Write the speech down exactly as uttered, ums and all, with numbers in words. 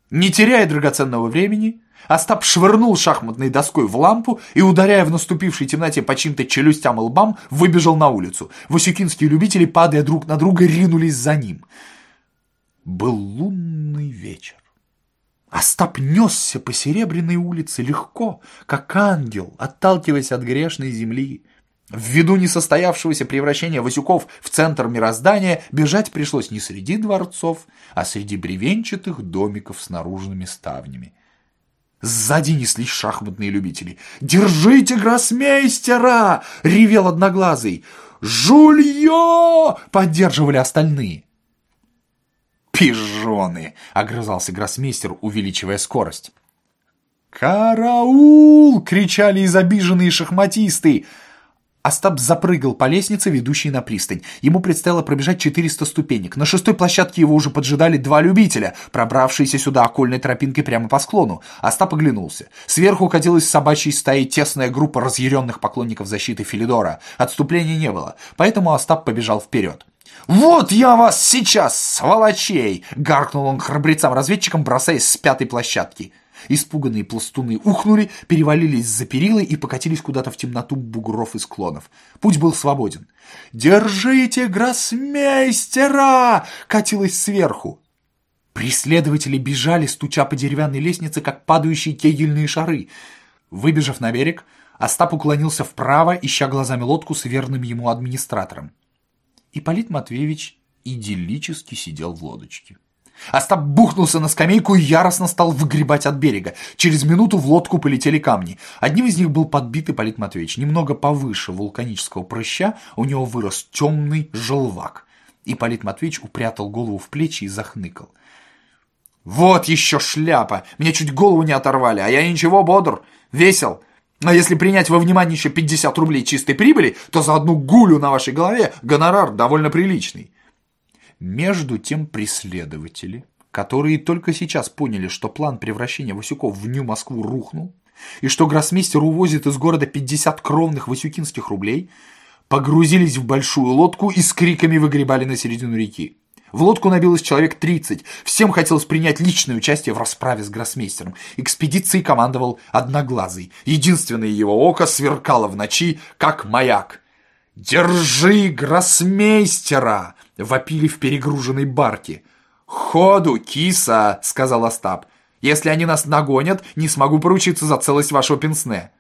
Не теряя драгоценного времени, Остап швырнул шахматной доской в лампу и, ударяя в наступившей темноте по чьим-то челюстям и лбам, выбежал на улицу. Васюкинские любители, падая друг на друга, ринулись за ним. Был лунный вечер. Остап несся по Серебряной улице легко, как ангел, отталкиваясь от грешной земли. Ввиду несостоявшегося превращения Васюков в центр мироздания, бежать пришлось не среди дворцов, а среди бревенчатых домиков с наружными ставнями. Сзади неслись шахматные любители. «Держите гроссмейстера!» — ревел Одноглазый. «Жулье!» — поддерживали остальные. «Пижоны!» — огрызался гроссмейстер, увеличивая скорость. «Караул!» — кричали изобиженные шахматисты. Остап запрыгал по лестнице, ведущей на пристань. Ему предстояло пробежать четыреста ступенек. На шестой площадке его уже поджидали два любителя, пробравшиеся сюда окольной тропинкой прямо по склону. Остап оглянулся. Сверху катилась собачьей стаей тесная группа разъяренных поклонников защиты Филидора. Отступления не было, поэтому Остап побежал вперед. «Вот я вас сейчас, сволочей!» — гаркнул он храбрецам-разведчикам, бросаясь с пятой площадки. Испуганные пластуны ухнули, перевалились за перилы и покатились куда-то в темноту бугров и склонов. Путь был свободен. «Держите гроссмейстера!» — катилось сверху. Преследователи бежали, стуча по деревянной лестнице, как падающие кегельные шары. Выбежав на берег, Остап уклонился вправо, ища глазами лодку с верным ему администратором. Ипполит Матвеевич идиллически сидел в лодочке. Остап бухнулся на скамейку и яростно стал выгребать от берега. Через минуту в лодку полетели камни. Одним из них был подбит Ипполит Матвеевич. Немного повыше вулканического прыща у него вырос темный желвак. Ипполит Матвеевич упрятал голову в плечи и захныкал. «Вот еще шляпа! Мне чуть голову не оторвали, а я ничего, бодр, весел. А если принять во внимание еще пятьдесят рублей чистой прибыли, то за одну гулю на вашей голове гонорар довольно приличный». Между тем преследователи, которые только сейчас поняли, что план превращения Васюков в Нью-Москву рухнул, и что гроссмейстер увозит из города пятьдесят кровных васюкинских рублей, погрузились в большую лодку и с криками выгребали на середину реки. В лодку набилось человек тридцать, всем хотелось принять личное участие в расправе с гроссмейстером. Экспедицией командовал Одноглазый, единственное его око сверкало в ночи, как маяк. «Держи гроссмейстера!» — вопили в перегруженной барке. «Ходу, киса!» — сказал Остап. «Если они нас нагонят, не смогу поручиться за целость вашего пенсне».